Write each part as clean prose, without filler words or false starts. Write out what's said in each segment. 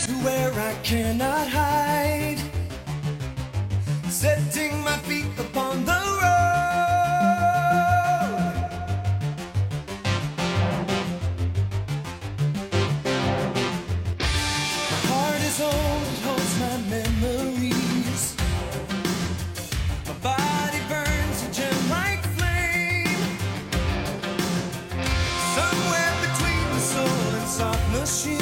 to where I cannot hide, setting my feet upon the road. My heart is old, it holds my memories. My body burns a gem like flame, somewhere between the soul and soft machine.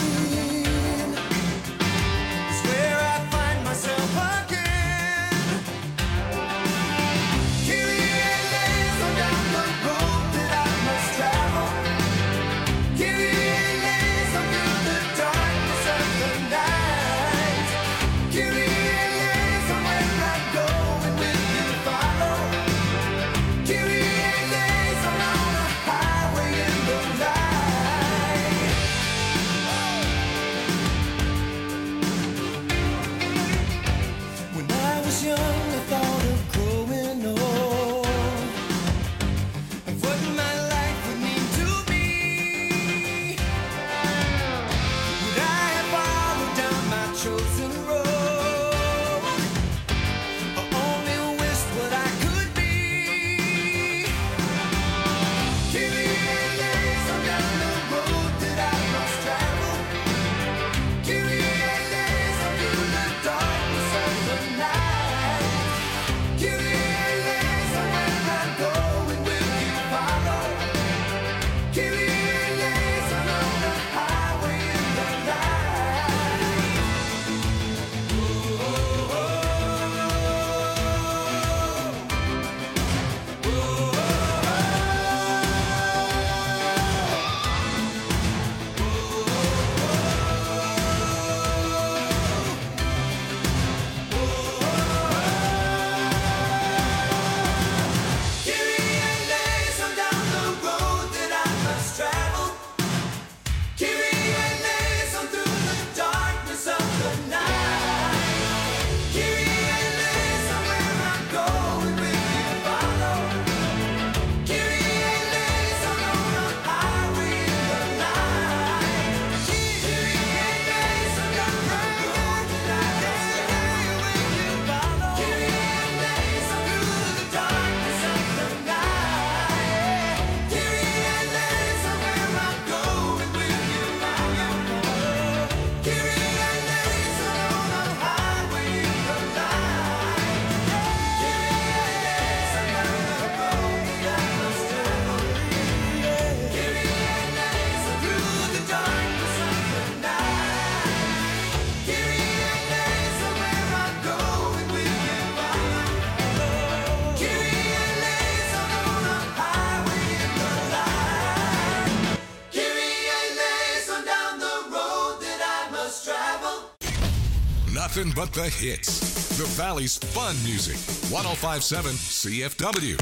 Nothing but the hits. The Valley's fun music. 105.7 CFW.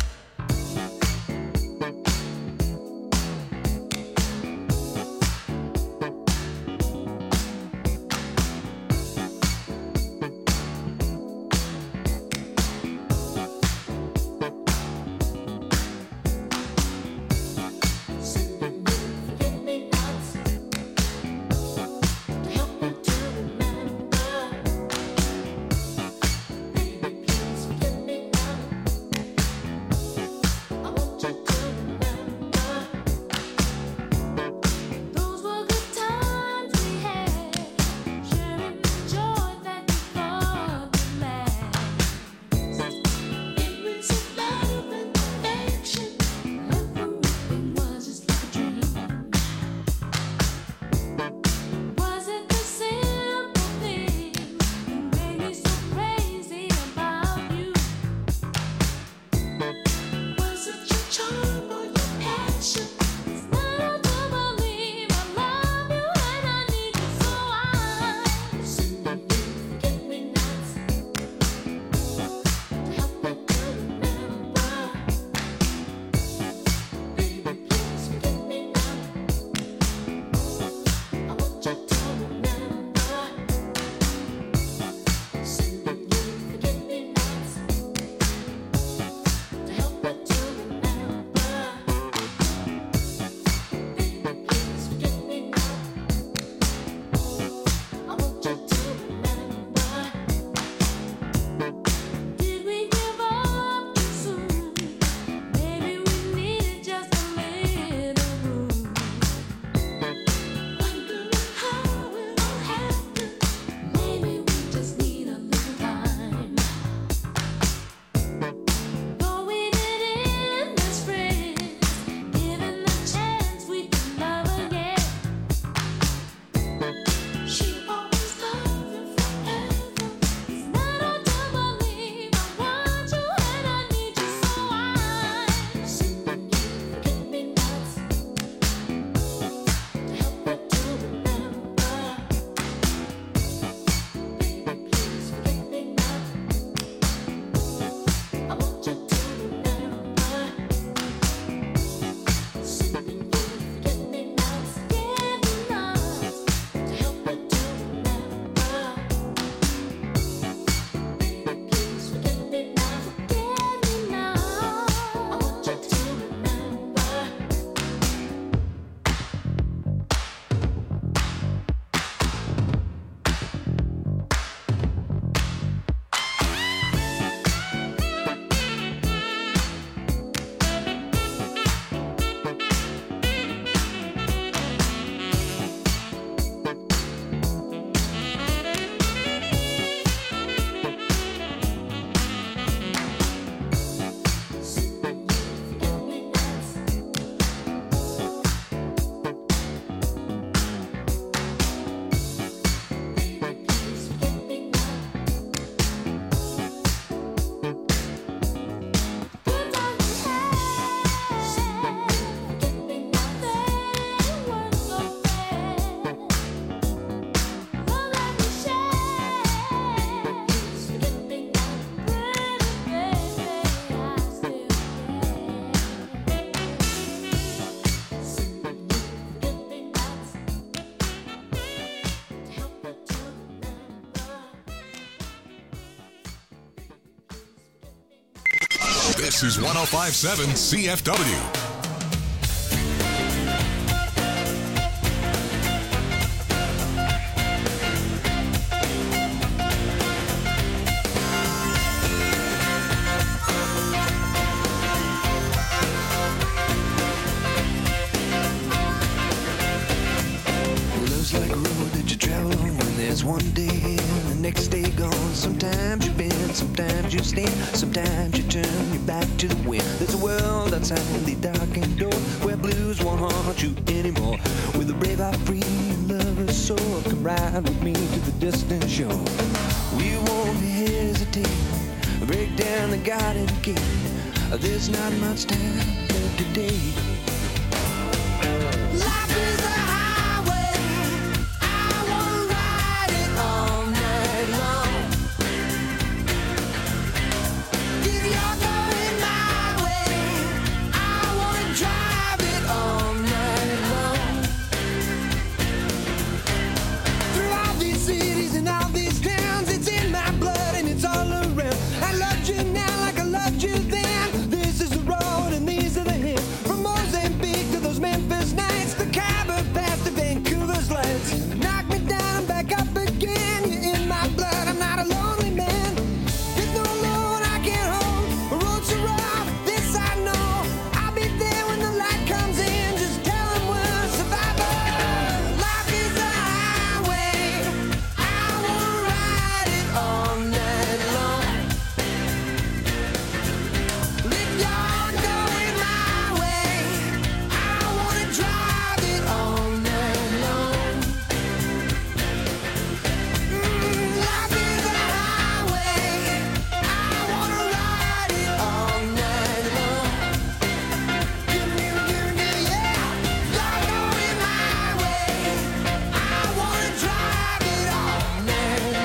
This is 105.7 CFW. One day and the next day gone. Sometimes you bend, sometimes you stand, sometimes you turn your back to the wind. There's a world outside the darkened door where blues won't haunt you anymore. With a brave heart, free and lover's soul, come ride with me to the distant shore. We won't hesitate, break down the garden gate. There's not much time left today. Life is a highway. I wanna ride it all night long. If you're going my way, I wanna drive it all night long. Through all these cities and all these towns, it's in my blood and it's all around. I loved you now like I loved you then. This is the road and these are the hills. From Mozambique to those Memphis nights, the Khyber Pass to Vancouver's lights. Knock me down, back up again. You're in my blood, I'm not a lonely man. There's no load I can't hold. The road's so rough, this I know. I'll be there when the light comes in. Just tell them we're survivors. Life is a highway. I wanna ride it all night long. If you're going my way, I wanna drive it all night long. Life is a highway. I wanna ride it all night long. Give me, yeah. You're going my way. I wanna drive it all night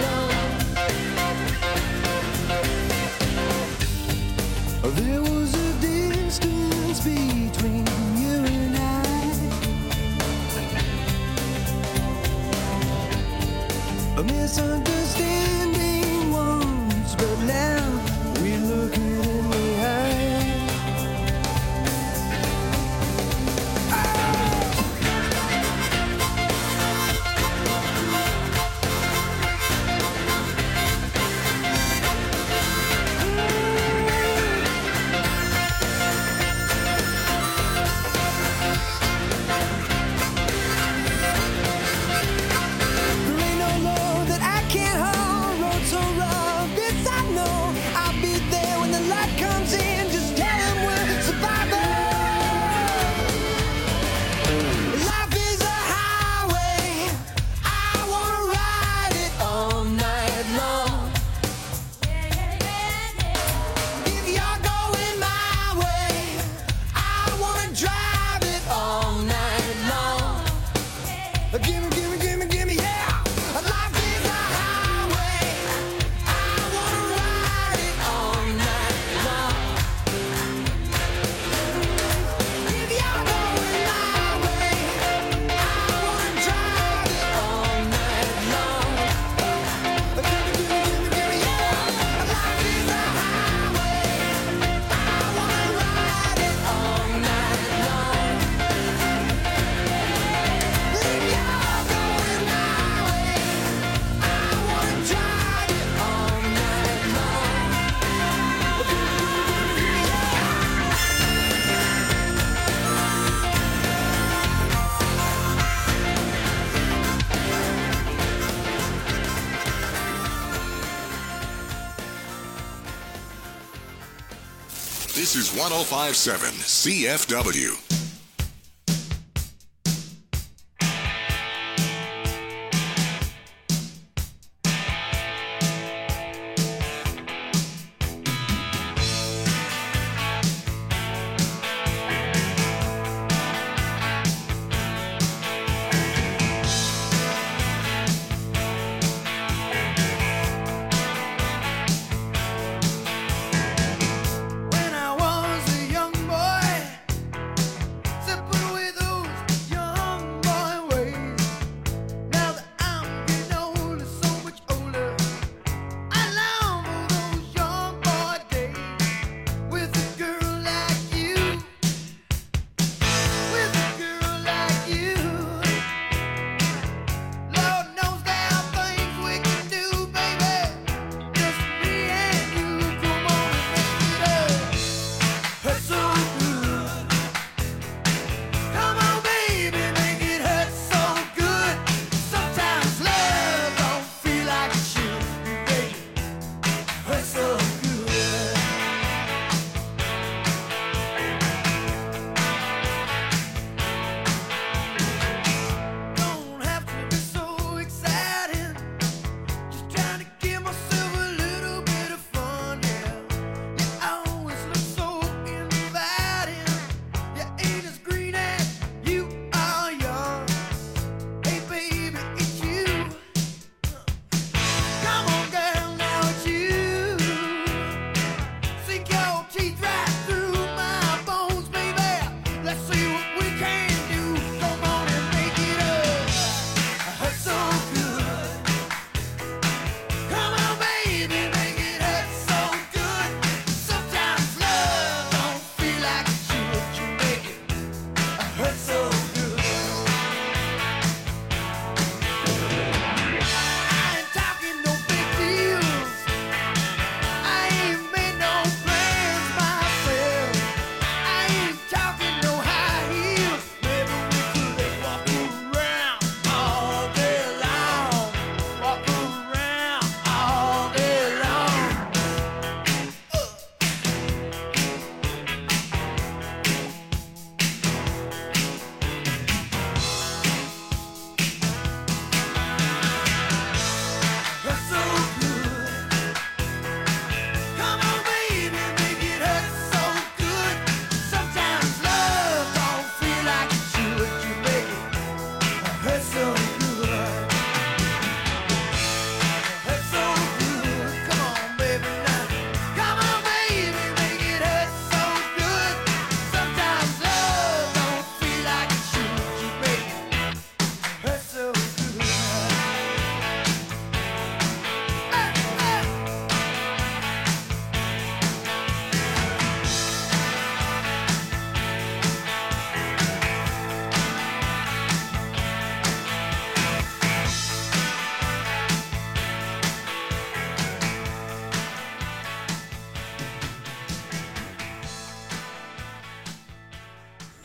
long. There was a distance between you and I, a misunderstanding once, but now we're looking in the eye. There ain't no load that I can't hold. Road so rough, this I know. I'll be there when the light comes in. Just tell them we're survivors. Life is a highway. I wanna ride it all night long. If you're going my way, I wanna drive it all night long. Gimme, yeah. Life is a highway. I wanna ride it all night long. If you're going my way, I wanna drive it all night long. Gimme, yeah. Life is a highway. I wanna ride it all night long. If you're going my way, I wanna drive it all night long. This is 105.7 CFW. When I was a young boy,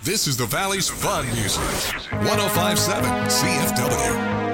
This is the Valley's Fun Music. 105.7 CFW.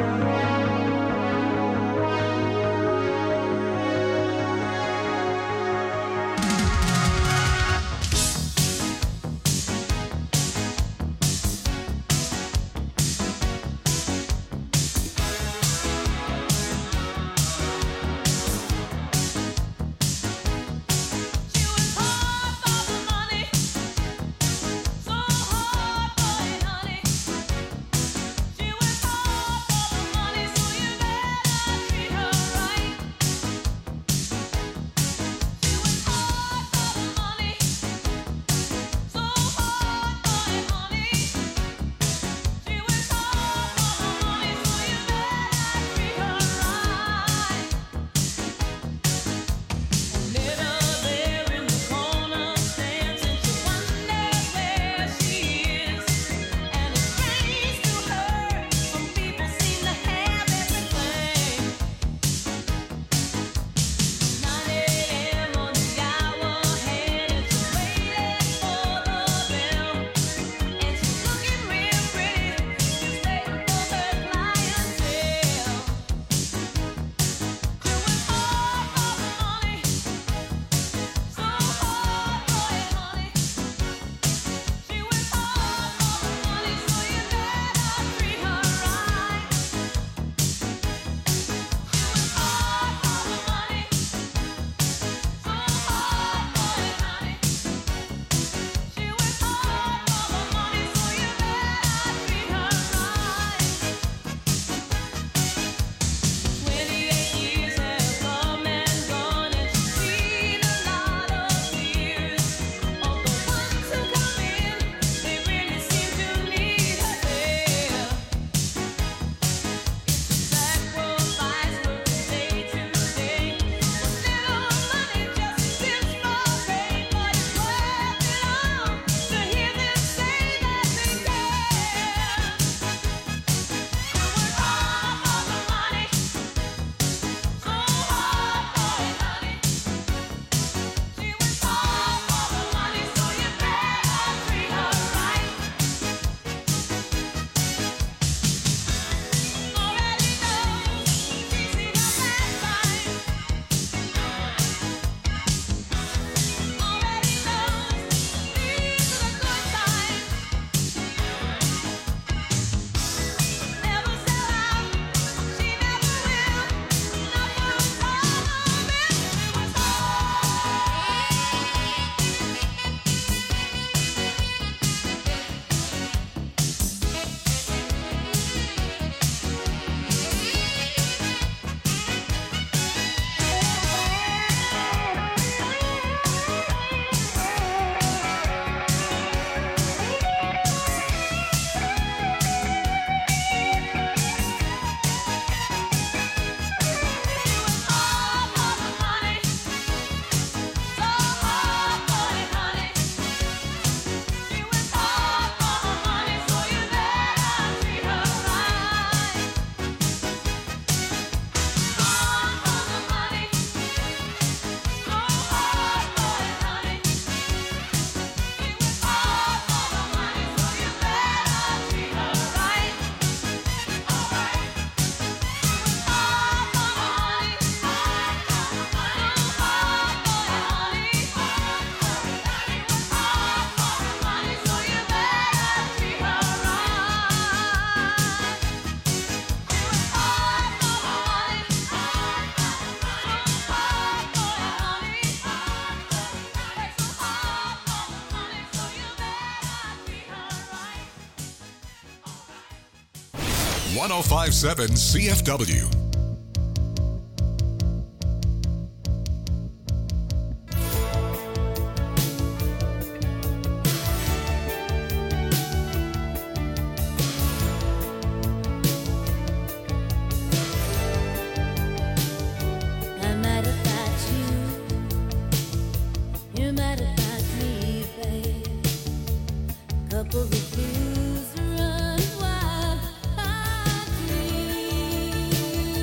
.105.7 CFW. Run wild, I dream.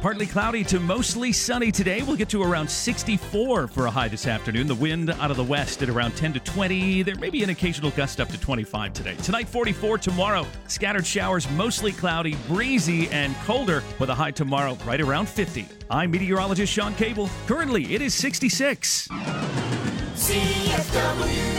Partly cloudy to mostly sunny today. We'll get to around 64 for a high this afternoon. The wind out of the west at around 10 to 20. There may be an occasional gust up to 25 today. Tonight, 44. Tomorrow, scattered showers, mostly cloudy, breezy, and colder with a high tomorrow right around 50. I'm meteorologist Sean Cable. Currently, it is 66. CFW.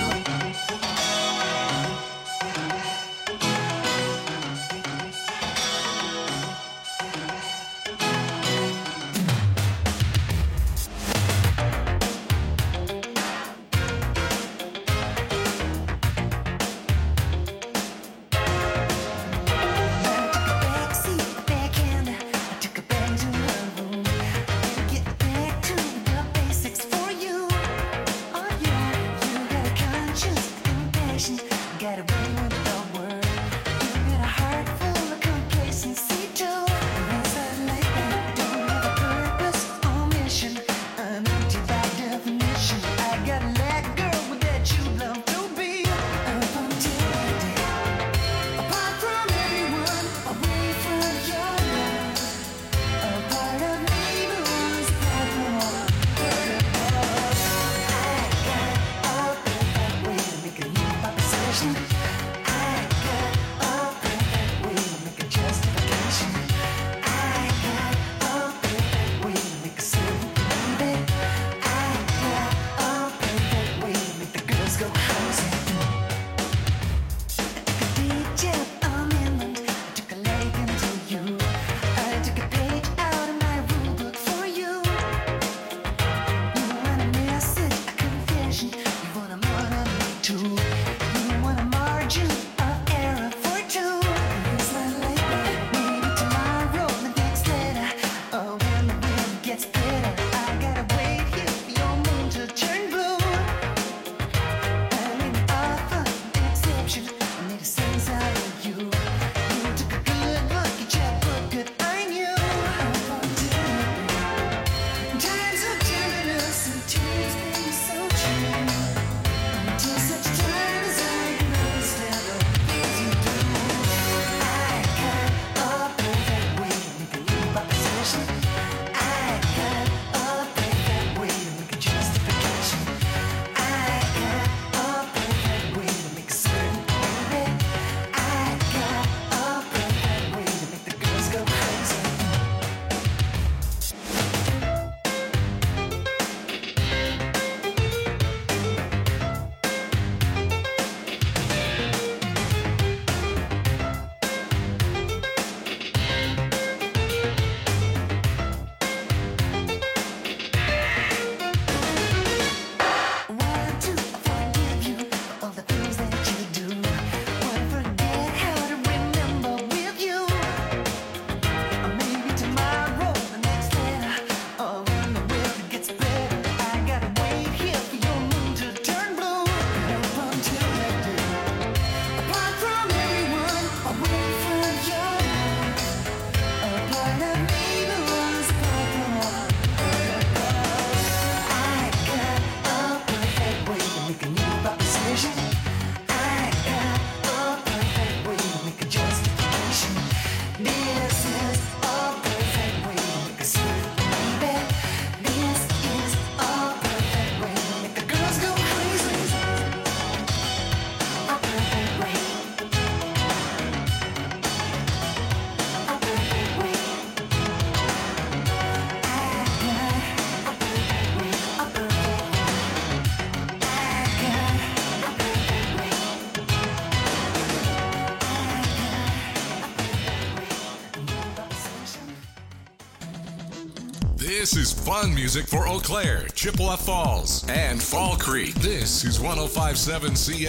This is fun music for Eau Claire, Chippewa Falls, and Fall Creek. This is 105.7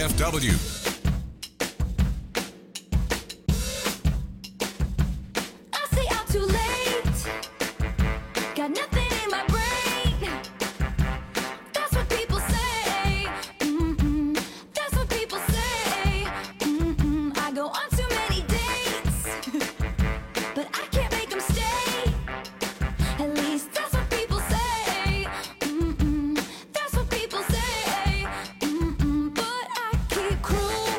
CFW. Cruel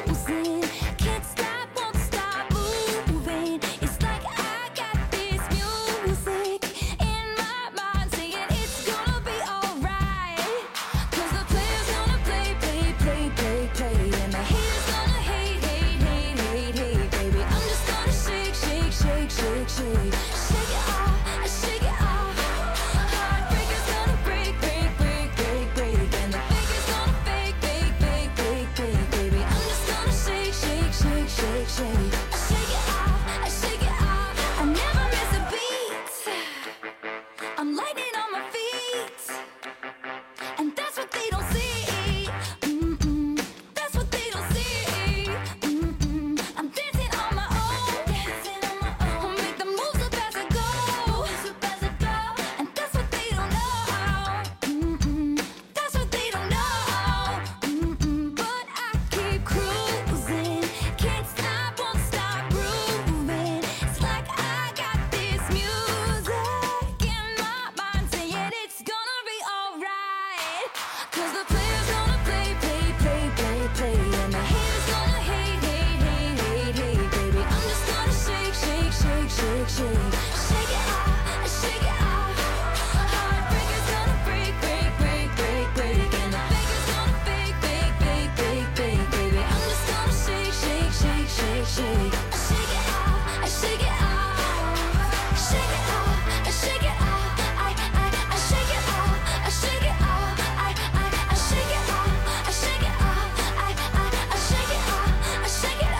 and that's what they don't see. Mm-mm. That's what they don't see. Mm-mm. I'm dancing on my own. Dancing on my own. Make the moves up as I go. And that's what they don't know. Mm-mm. That's what they don't know. Mm-mm. But I keep cruising. Can't stop, won't stop grooving. It's like I got this music in my mind saying it's gonna be alright. 'Cause the player's gonna play, play, play, play, play. And the haters gonna hate, hate, hate, hate, hate, baby. I'm just gonna shake, shake, shake, shake, shake. Shake it off, shake it off. Heartbreaker's gonna break, break, break, break, break. And the faker's gonna fake, fake, fake, fake, fake, baby. I'm just gonna shake, shake, shake, shake, shake. Shake it off, shake it off. Shake it off, shake it off. I shake it off, shake it off. I shake it off, shake it off. I shake it off, shake it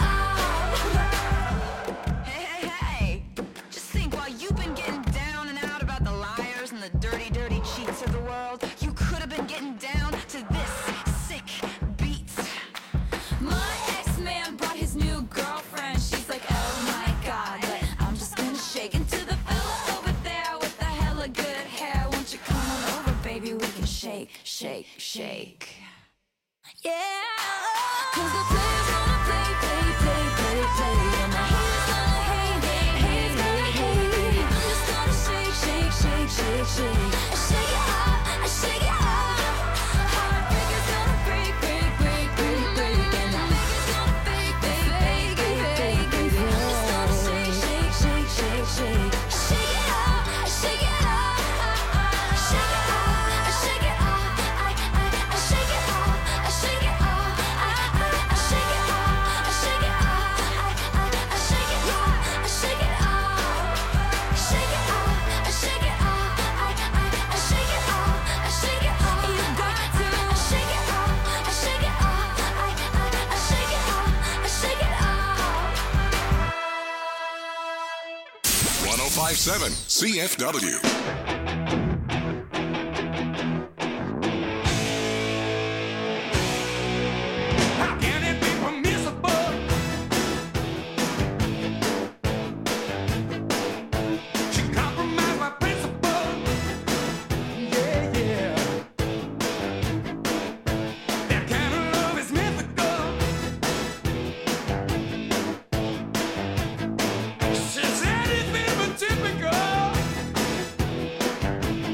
off. Hey, hey, hey. Just think, while you've been getting down and out about the liars and the dirty, dirty cheats of the world, you could have been getting down to this sick beat. My ex-man brought his new girlfriend. She's like, oh my God, but I'm just gonna shake into the fella over there with the hella good hair. Won't you come on over, baby? We can shake, shake, shake. Yeah. 'Cause the player's gonna play, play, play, play, play. And the haters gonna hate, hate, hate, hate, hate. I'm just gonna shake, shake, shake, shake, shake. Shake it off, shake it off. Heartbreaker's gonna break, break, break, break, break. And the faker's gonna fake, fake, fake, fake, fake, baby. I'm just gonna shake, shake, shake, shake, shake. Shake it off, shake it off. Shake it off, shake it off. I shake it off, shake it off. I shake it off, shake it off. I shake it off, shake it off. Shake it off, shake it off. I shake it off, shake it off. You got to shake it off, shake it off. I shake it off, shake it off. 1057 CFW. How can it be permissible? She compromised my principle. Yeah, yeah. That kind of love is mythical. She said it's been typical.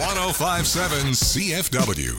1057 CFW.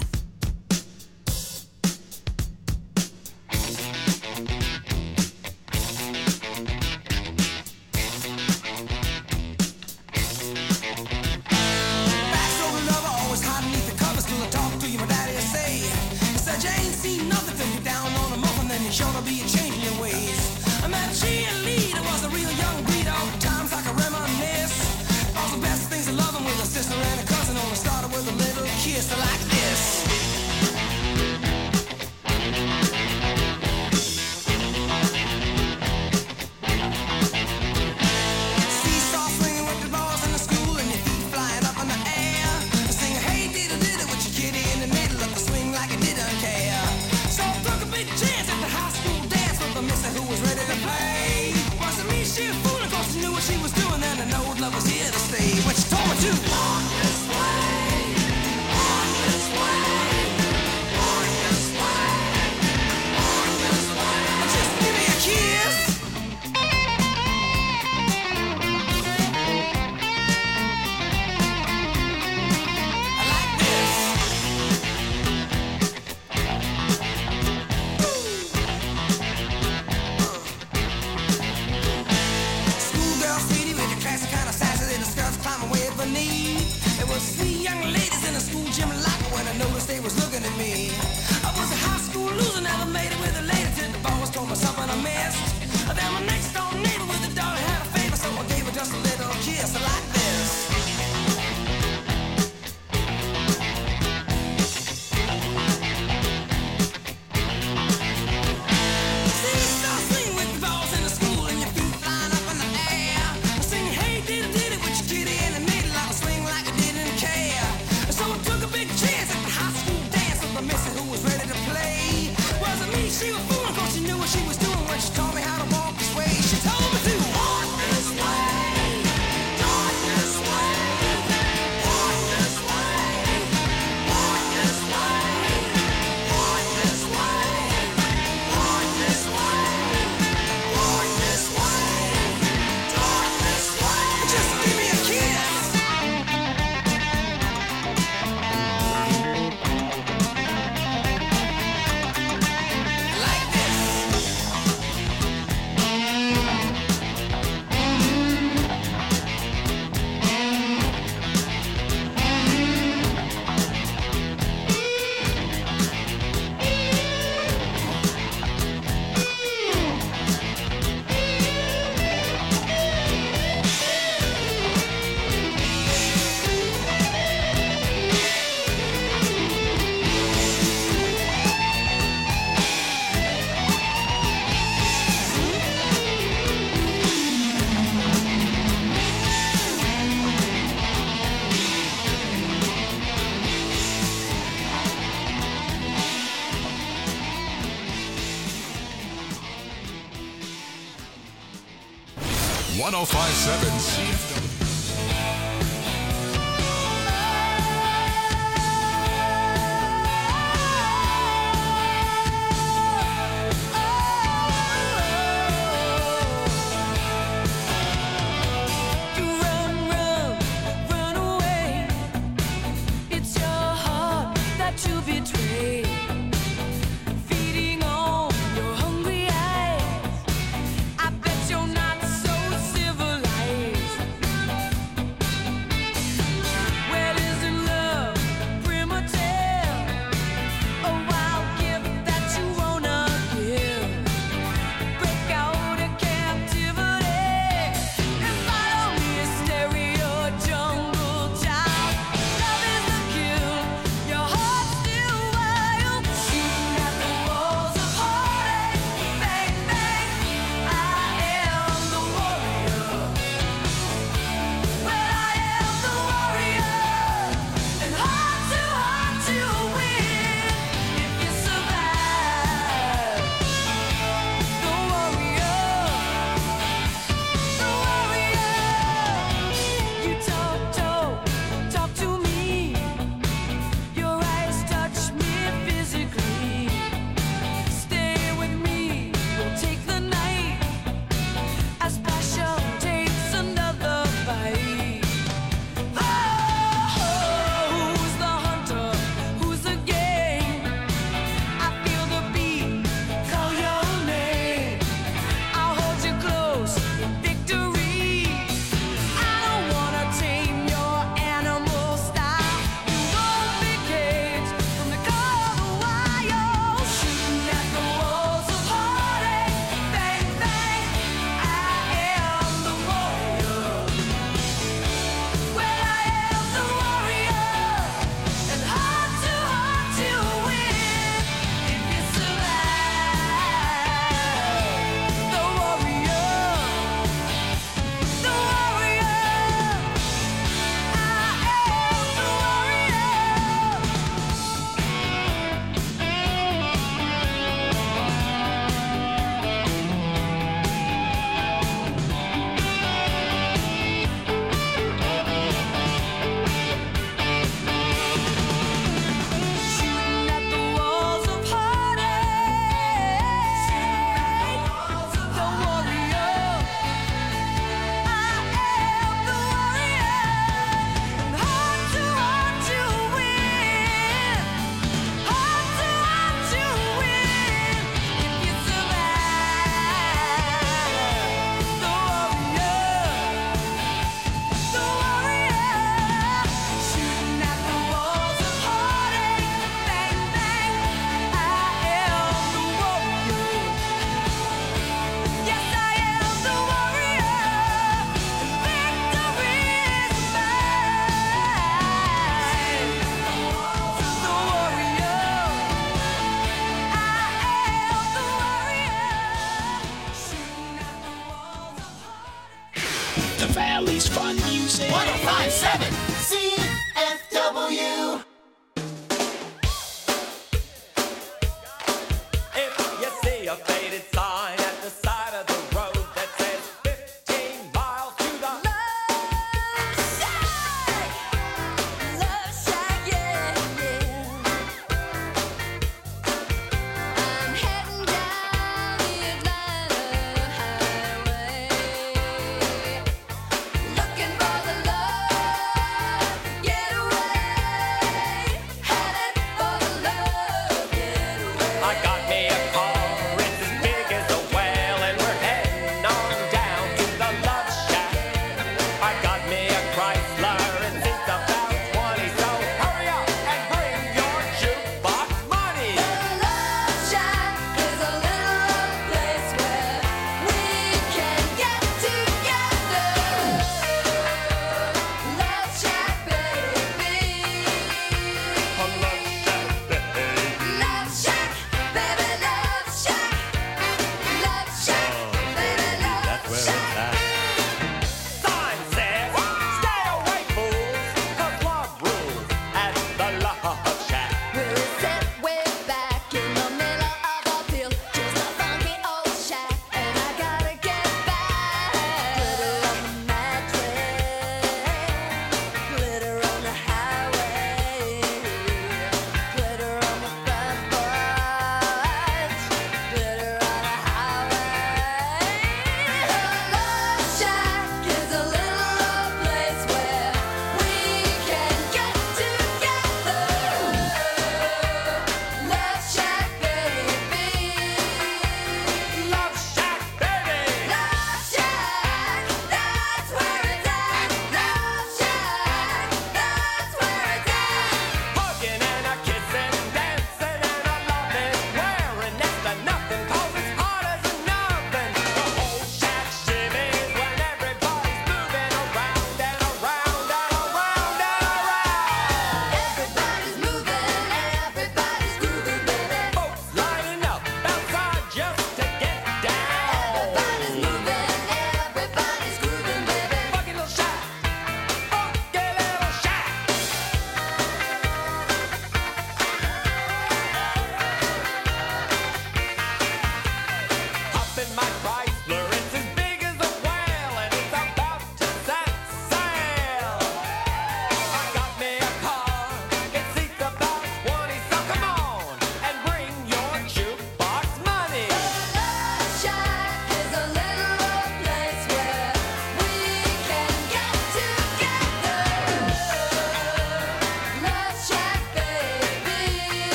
I bet you're not so civilized.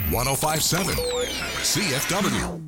1057 CFW.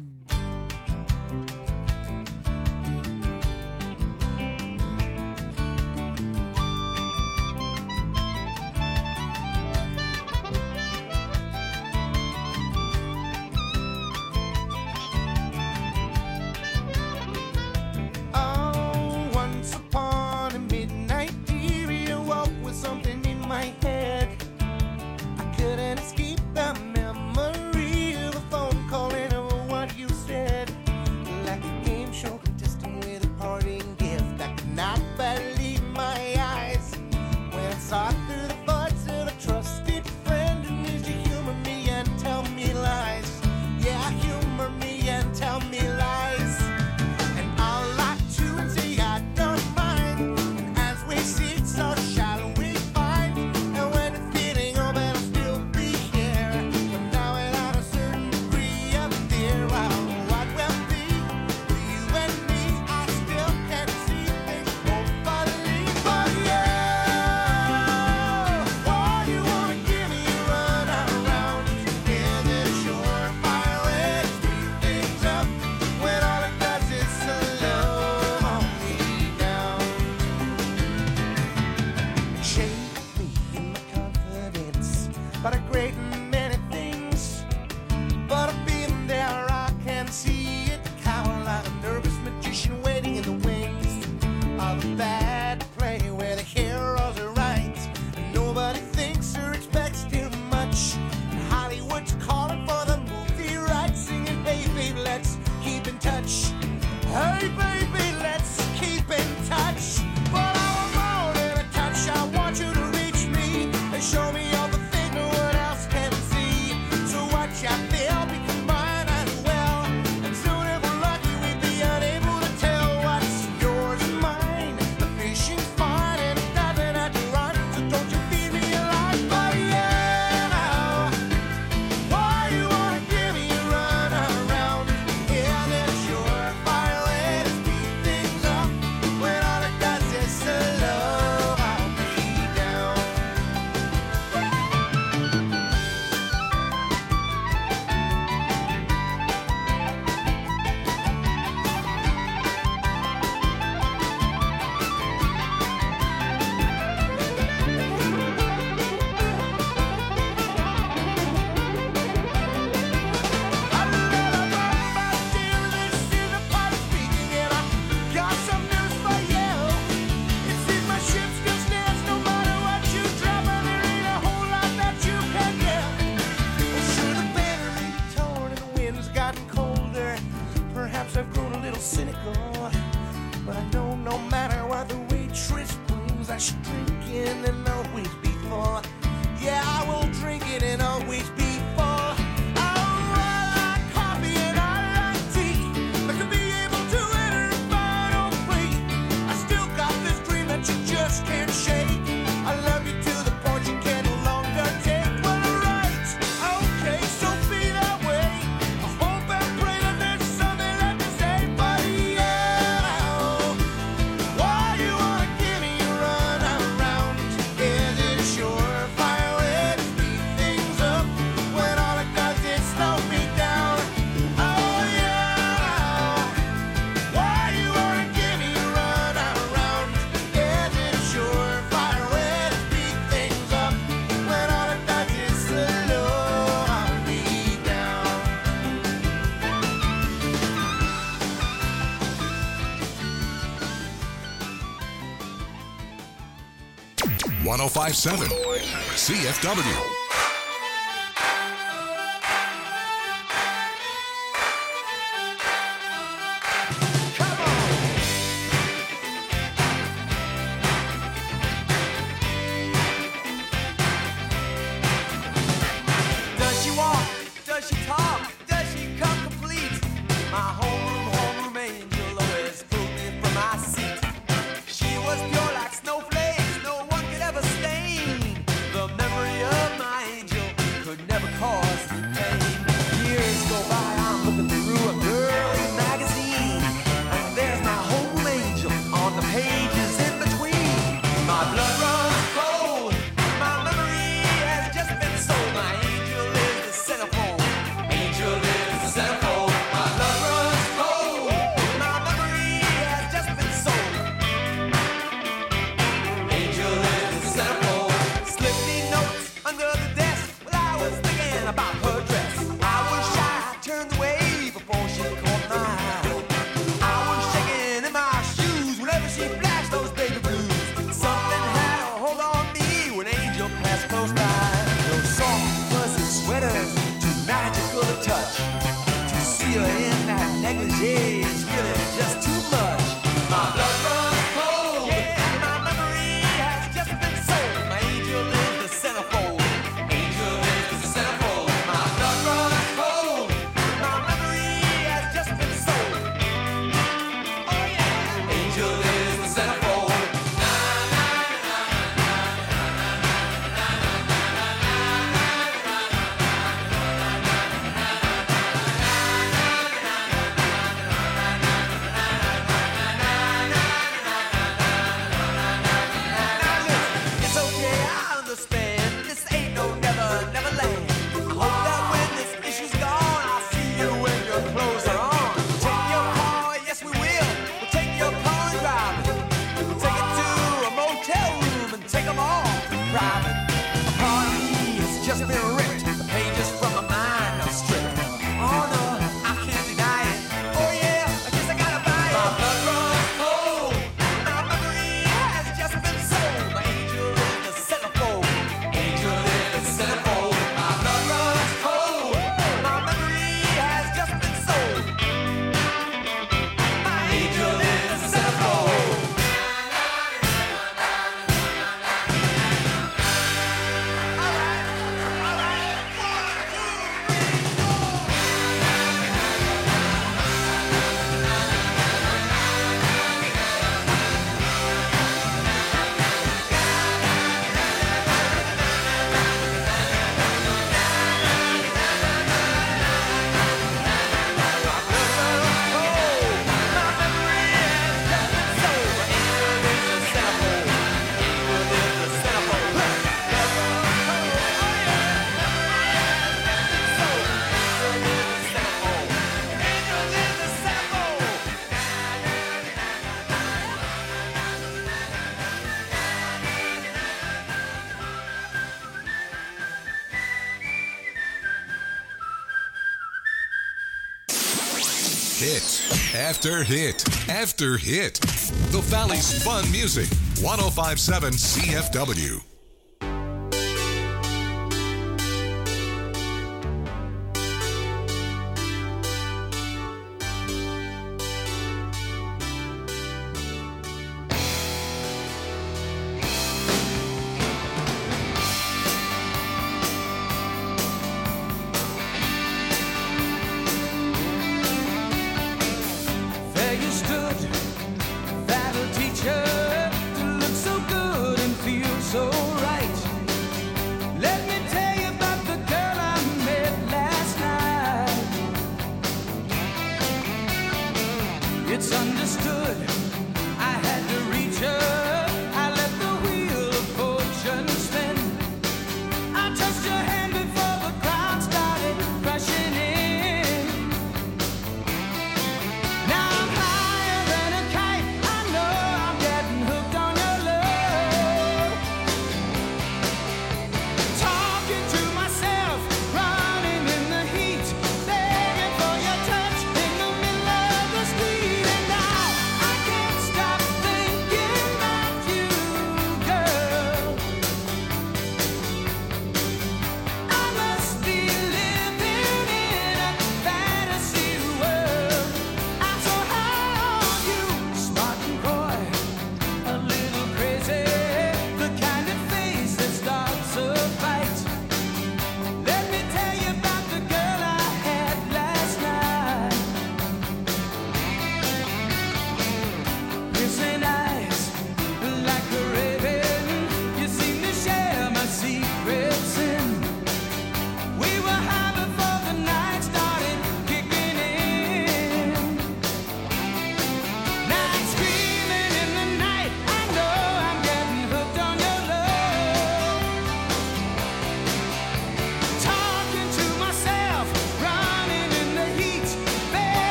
.1057 CFW. Centerfold. just been ripped. The pages from my mind are stripped. Oh no, I can't deny it. Oh yeah, I guess I gotta buy it. My blood runs cold. My memory has just been sold. My angel in the centerfold. Angel in the centerfold. My blood runs cold. My memory has just been sold. My angel in the centerfold. Hit after hit after hit. The Valley's fun music. 105.7 CFW. There you stood, battle teacher, to look so good and feel so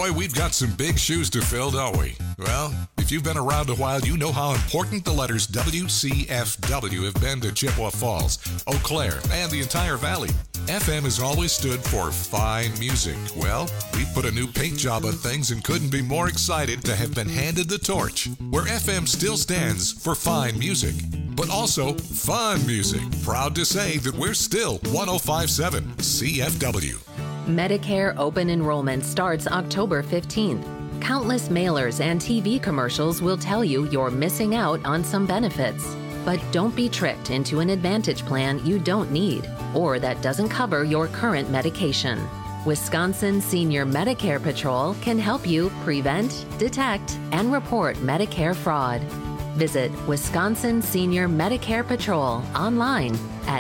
Boy, we've got some big shoes to fill, don't we? Well, if you've been around a while, you know how important the letters WCFW have been to Chippewa Falls, Eau Claire, and the entire valley. FM has always stood for fine music. Well, we put a new paint job on things and couldn't be more excited to have been handed the torch, where FM still stands for fine music, but also fun music. Proud to say that we're still 105.7 CFW. Medicare open enrollment starts October 15th. Countless mailers and TV commercials will tell you you're missing out on some benefits. But don't be tricked into an Advantage plan you don't need or that doesn't cover your current medication. Wisconsin Senior Medicare Patrol can help you prevent, detect, and report Medicare fraud. Visit Wisconsin Senior Medicare Patrol online at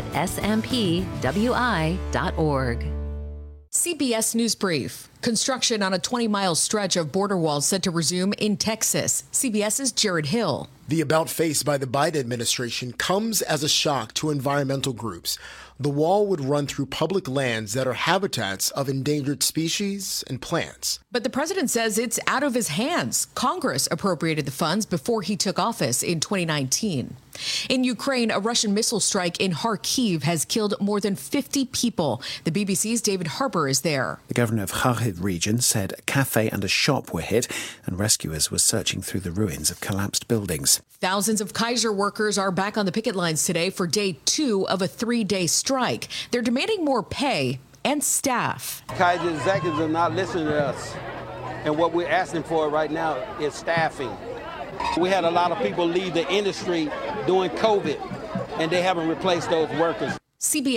smpwi.org. CBS News Brief. Construction on a 20-mile stretch of border wall set to resume in Texas. CBS's Jared Hill. The about-face by the Biden administration comes as a shock to environmental groups. The wall would run through public lands that are habitats of endangered species and plants. But the president says it's out of his hands. Congress appropriated the funds before he took office in 2019. In Ukraine, a Russian missile strike in Kharkiv has killed more than 50 people. The BBC's David Harper is there. The governor of Kharkiv region said a cafe and a shop were hit, and rescuers were searching through the ruins of collapsed buildings. Thousands of Kaiser workers are back on the picket lines today for day 2 of a 3-day strike. They're demanding more pay and staff. Kaiser executives are not listening to us, and what we're asking for right now is staffing. We had a lot of people leave the industry during COVID, and they haven't replaced those workers. CBS